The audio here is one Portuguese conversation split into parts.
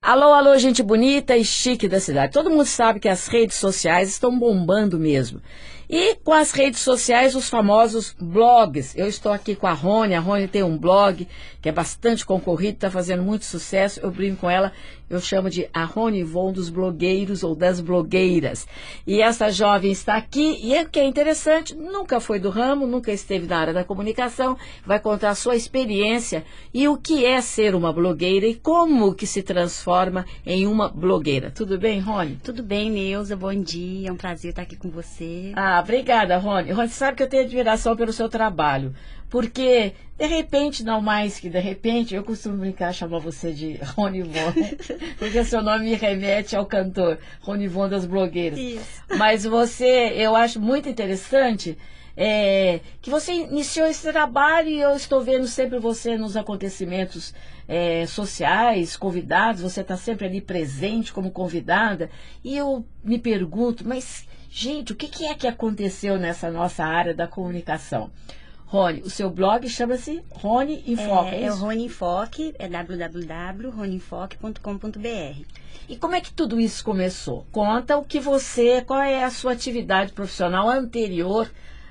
Alô, alô, gente bonita e chique da cidade. Todo mundo sabe que as redes sociais estão bombando mesmo. E com as redes sociais, os famosos blogs. Eu estou aqui com a Rony tem um blog que é bastante concorrido, está fazendo muito sucesso. Eu brinco com ela, eu chamo de a Rony Von dos blogueiros ou das blogueiras. E essa jovem está aqui e o que é interessante, nunca foi do ramo, nunca esteve na área da comunicação, vai contar a sua experiência e o que é ser uma blogueira e como que se transforma em uma blogueira. Tudo bem, Rony? Tudo bem, Neuza, bom dia, é um prazer estar aqui com você. Obrigada, Rony. Rony, sabe que eu tenho admiração pelo seu trabalho, porque, de repente, não mais que de repente, eu costumo brincar, chamar você de Rony Von, porque seu nome me remete ao cantor Rony Von das blogueiras. Isso. Mas eu acho muito interessante que você iniciou esse trabalho e eu estou vendo sempre você nos acontecimentos sociais, convidados, você está sempre ali presente como convidada, e eu me pergunto, mas... gente, o que é que aconteceu nessa nossa área da comunicação? Rony, o seu blog chama-se Rony em Foque, é o Rony em Foque, é www.ronyemfoque.com.br. E como é que tudo isso começou? Conta qual é a sua atividade profissional anterior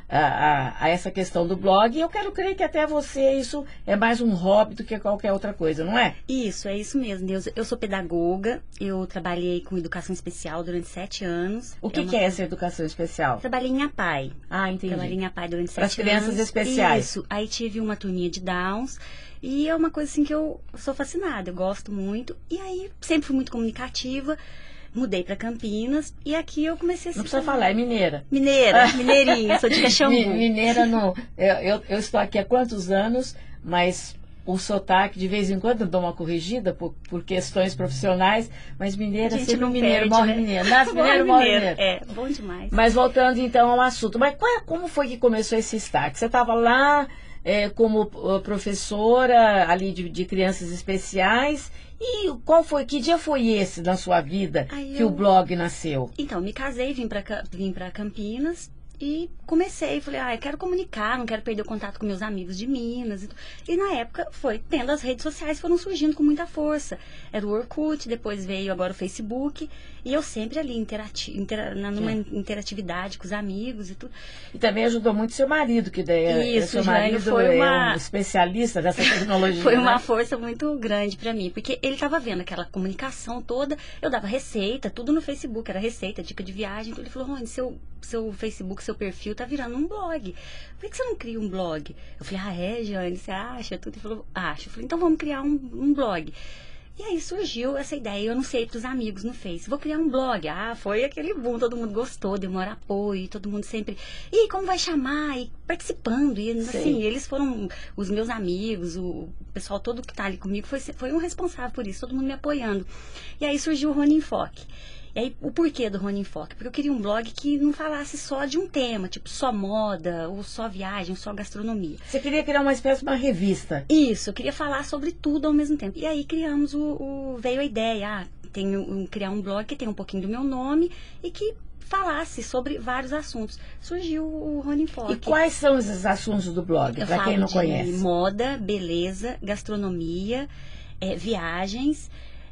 a essa questão do blog. E eu quero crer que até você isso é mais um hobby do que qualquer outra coisa, não é? Isso, é isso mesmo, Deus. Eu sou pedagoga, eu trabalhei com educação especial durante 7 anos. O que é essa educação especial? Trabalhei em APAE. Ah, entendi. Trabalhei em APAE durante 7 anos. Para as crianças especiais. Isso, aí tive uma turminha de Downs. E é uma coisa assim que eu sou fascinada, eu gosto muito. E aí, sempre fui muito comunicativa. Mudei para Campinas e aqui eu comecei a... Não precisa falar, é mineira. Mineirinha, sou de Caxambu. Mineira não. Eu estou aqui há quantos anos, mas o sotaque, de vez em quando, eu dou uma corrigida por questões profissionais, mas mineira, sempre mineiro, morre mineiro. Nasce mineiro, morre mineiro. É, bom demais. Mas voltando então ao assunto, mas como foi que começou esse start? Você estava lá como professora ali de crianças especiais. E que dia foi esse na sua vida que o blog nasceu? Então, me casei, vim para Campinas e comecei, falei, eu quero comunicar, não quero perder o contato com meus amigos de Minas. E na época tendo as redes sociais foram surgindo com muita força. Era o Orkut, depois veio agora o Facebook, e eu sempre ali numa interatividade com os amigos e tudo. E também ajudou muito seu marido, que daí seu marido foi um especialista dessa tecnologia. Foi uma força muito grande para mim, porque ele estava vendo aquela comunicação toda, eu dava receita, tudo no Facebook, era receita, dica de viagem, então ele falou, Rony, seu Facebook, seu perfil tá virando um blog. Por que você não cria um blog? Eu falei, Jane, você acha? Tudo. Ele falou, acho. Eu falei, então vamos criar um blog. E aí surgiu essa ideia, eu anunciei para os amigos no Face, vou criar um blog. Foi aquele boom, todo mundo gostou, deu maior apoio, todo mundo sempre, e como vai chamar? E participando, e assim, eles foram os meus amigos, o pessoal todo que tá ali comigo, foi um responsável por isso, todo mundo me apoiando. E aí surgiu o Rony em Foque. E aí, o porquê do Rony em Foque? Porque eu queria um blog que não falasse só de um tema, tipo só moda, ou só viagem, só gastronomia. Você queria criar uma espécie de uma revista? Isso, eu queria falar sobre tudo ao mesmo tempo. E aí criamos veio a ideia, criar um blog que tem um pouquinho do meu nome e que falasse sobre vários assuntos. Surgiu o Rony em Foque. E quais são esses assuntos do blog, para quem não conhece? Moda, beleza, gastronomia, viagens...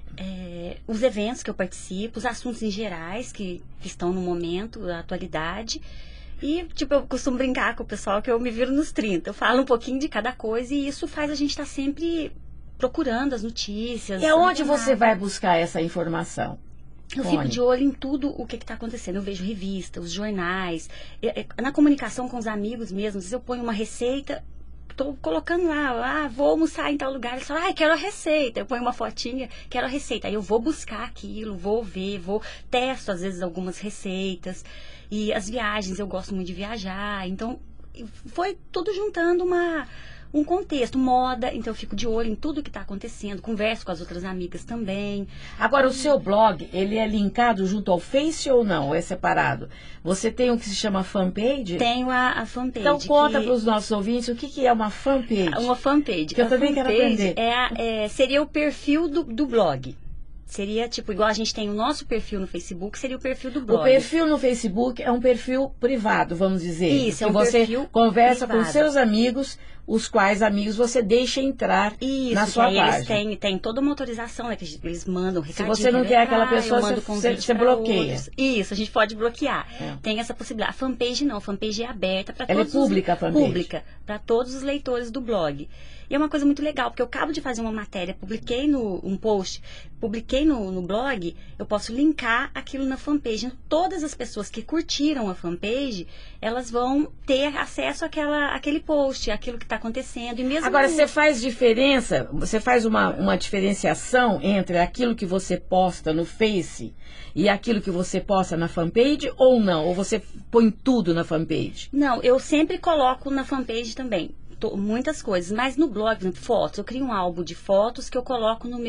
os eventos que eu participo, os assuntos em gerais que estão no momento, a atualidade. E, eu costumo brincar com o pessoal que eu me viro nos 30. Eu falo um pouquinho de cada coisa e isso faz a gente estar sempre procurando as notícias. E aonde você vai buscar essa informação? Eu fico de olho em tudo o que está acontecendo. Eu vejo revistas, os jornais. Na comunicação com os amigos mesmo, às vezes eu ponho uma receita... Estou colocando lá, vou almoçar em tal lugar. Eles falam, quero a receita. Eu ponho uma fotinha, quero a receita. Aí eu vou buscar aquilo, vou ver, testo às vezes algumas receitas. E as viagens, eu gosto muito de viajar. Então, foi tudo juntando um contexto, moda. Então, eu fico de olho em tudo que está acontecendo. Converso com as outras amigas também. Agora, o seu blog, ele é linkado junto ao Face ou não? Ou é separado? Você tem o que se chama fanpage? Tenho a fanpage. Então, conta para os nossos ouvintes o que é uma fanpage. Uma fanpage. Que eu também quero aprender. Seria o perfil do blog. Seria tipo, igual a gente tem o nosso perfil no Facebook, seria o perfil do blog. O perfil no Facebook é um perfil privado, vamos dizer. Isso, que é um você perfil conversa privado. com seus amigos, os quais amigos você deixa entrar Isso, na sua que aí página. eles têm toda uma autorização, né? Que eles mandam recadinho. você não quer aquela pessoa, eu mando convite você pra bloqueia. outros. Isso, a gente pode bloquear. É. Tem essa possibilidade. A fanpage não, a fanpage é aberta para Ela todos. é pública, a fanpage? Pública, para todos os leitores do blog. E é uma coisa muito legal, porque eu acabo de fazer uma matéria, publiquei um post, publiquei no blog, eu posso linkar aquilo na fanpage. Então, todas as pessoas que curtiram a fanpage, elas vão ter acesso àquele post, àquilo que está acontecendo. E mesmo Agora, você faz diferença, você faz uma diferenciação entre aquilo que você posta no Face e aquilo que você posta na fanpage ou não? Ou você põe tudo na fanpage? Não, eu sempre coloco na fanpage também. Muitas coisas, mas no blog, por exemplo, fotos, eu crio um álbum de fotos que eu coloco no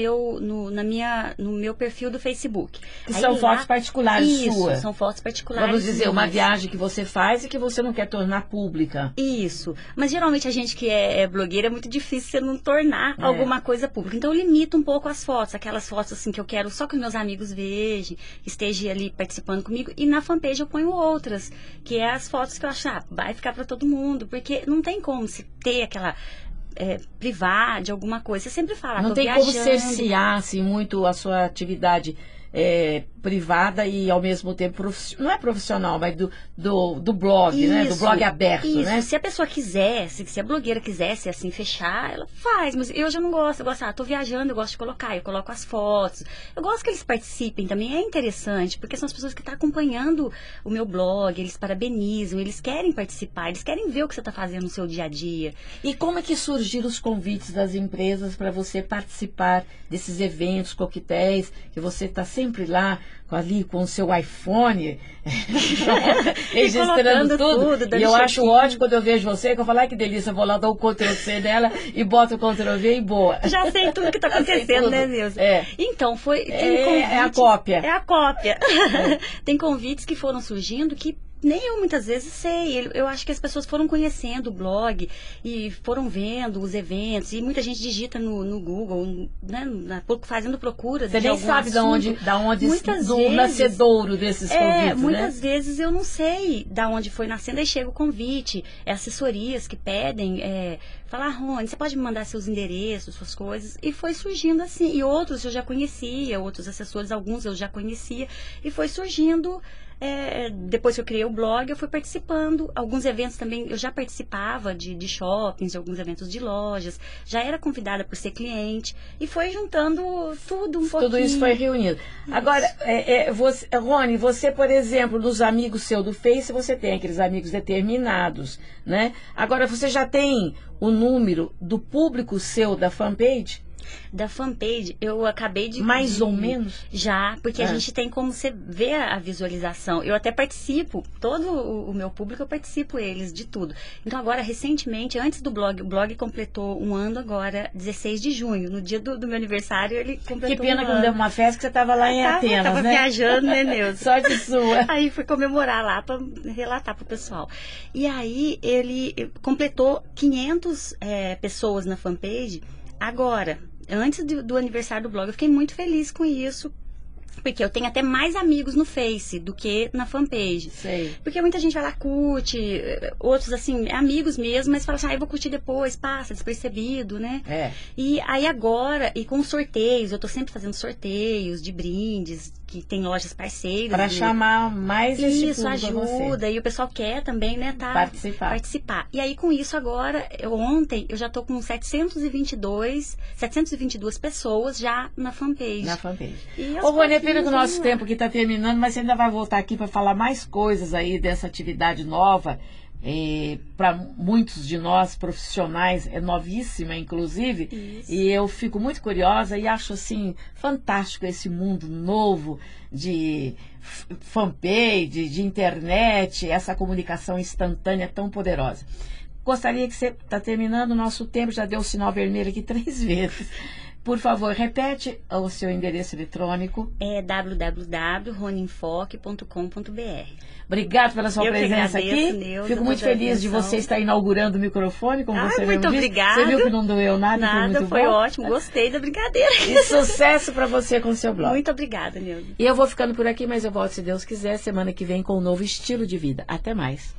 meu perfil do Facebook. Que Aí são lá- fotos particulares Isso, suas. são fotos particulares. Vamos dizer, uma minhas. viagem que você faz e que você não quer tornar pública. Isso, mas geralmente a gente que é blogueira é muito difícil você não tornar alguma coisa pública. Então eu limito um pouco as fotos, aquelas fotos assim que eu quero só que os meus amigos vejam, que estejam ali participando comigo. E na fanpage eu ponho outras, que é as fotos que eu acho, vai ficar para todo mundo, porque não tem como se ter aquela privada de alguma coisa. Você sempre fala, Não tô tem como viajando. cercear assim, muito a sua atividade privada e ao mesmo tempo não é profissional, mas do blog, né? Do blog aberto, isso. né? Se a pessoa quisesse, se a blogueira quisesse assim fechar, ela faz, mas eu já não gosto. Eu gosto, tô viajando, eu gosto de colocar, eu coloco as fotos. Eu gosto que eles participem também, é interessante, porque são as pessoas que estão acompanhando o meu blog, eles parabenizam, eles querem participar, eles querem ver o que você está fazendo no seu dia a dia. E como é que surgiram os convites das empresas para você participar desses eventos, coquetéis, que você está sempre lá ali com o seu iPhone, registrando tudo. dando E eu acho check-in. ótimo quando eu vejo você, que eu falo, ai que delícia, vou lá dar o Ctrl+C dela e boto o Ctrl+V e boa. Já sei tudo que está Já sei acontecendo, tudo. né, Nilson? Então, tem é a cópia. É a cópia. Tem convites que foram surgindo que nem eu muitas vezes sei. Eu acho que as pessoas foram conhecendo o blog e foram vendo os eventos. E muita gente digita no Google, né, fazendo procura. Você de nem algum sabe assunto. da onde Muitas do vezes- nascedouro desses convites, muitas né? vezes eu não sei da onde foi nascendo, aí chega o convite, assessorias que pedem, falar, Rony, você pode me mandar seus endereços, suas coisas, e foi surgindo assim, e outros eu já conhecia, outros assessores, alguns eu já conhecia, e foi surgindo, depois que eu criei o blog, eu fui participando, alguns eventos também, eu já participava de shoppings, de alguns eventos de lojas, já era convidada por ser cliente, e foi juntando tudo um pouquinho. Tudo isso foi reunido. Agora, Rony, você, por exemplo, dos amigos seus do Face, você tem aqueles amigos determinados, né? Agora, você já tem o número do público seu da fanpage? Da fanpage, eu acabei de... Mais ou menos? Já, porque a gente tem como você ver a visualização. Eu até participo, todo o meu público, eu participo eles, de tudo. Então agora, recentemente, antes do blog, o blog completou um ano agora, 16 de junho. No dia do meu aniversário, ele completou Que pena um que não deu ano. uma festa, que você estava lá em Atenas, Tava né? viajando, né, Neuza? Sorte sua. Aí fui comemorar lá para relatar pro pessoal. E aí ele completou 500 pessoas na fanpage agora, antes do aniversário do blog. Eu fiquei muito feliz com isso, porque eu tenho até mais amigos no Face do que na fanpage. Sei. Porque muita gente vai lá, curte, outros assim, amigos mesmo, mas fala assim, eu vou curtir depois, passa despercebido, né? E aí agora, e com sorteios, eu tô sempre fazendo sorteios de brindes, que tem lojas parceiras. Para chamar mais esse Isso público a você. ajuda, e o pessoal quer também, né, participar. E aí com isso agora, ontem, eu já tô com 722 pessoas já na fanpage. Na fanpage. E aos Ô, Rony, pouquinhos, pena que o vamos nosso lá. tempo aqui está terminando, mas você ainda vai voltar aqui para falar mais coisas aí dessa atividade nova. Para muitos de nós profissionais, é novíssima, inclusive. Isso. E eu fico muito curiosa e acho assim fantástico esse mundo novo de fanpage, de internet, essa comunicação instantânea tão poderosa. Gostaria que você está terminando o nosso tempo, já deu o sinal vermelho aqui 3 vezes. Por favor, repete o seu endereço eletrônico. É www.roninfoque.com.br. Obrigado pela sua presença aqui. Neuza, Fico muito feliz de você estar inaugurando o microfone, como você muito mesmo disse. obrigada. Você viu que não doeu nada, foi Nada, muito foi bom. ótimo. Gostei da brincadeira. E sucesso para você com o seu blog. Muito obrigada, Neuza. E eu vou ficando por aqui, mas eu volto, se Deus quiser, semana que vem com um novo estilo de vida. Até mais.